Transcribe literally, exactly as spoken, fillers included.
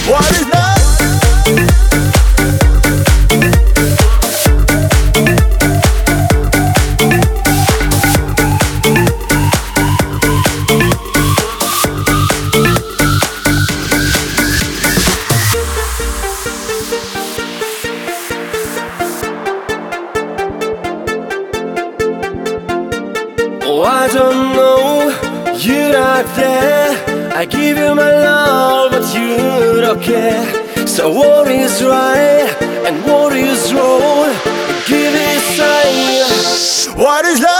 What is love? Oh, I don't know, you're not there. I give you my love, but you don't care. So what is right and what is wrong? Give it a sign. What is love?